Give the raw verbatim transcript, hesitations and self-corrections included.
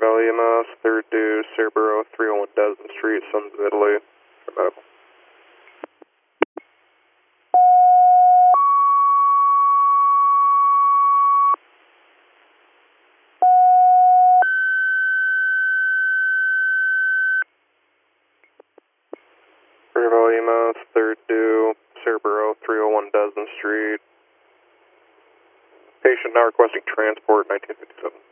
Valley E M S, third to Cerbero, three oh one Desmond Street, Sons of Italy, for medical. River Valley E M S, third to Cerbero, three oh one Desmond Street. Patient now requesting transport, nineteen fifty-seven.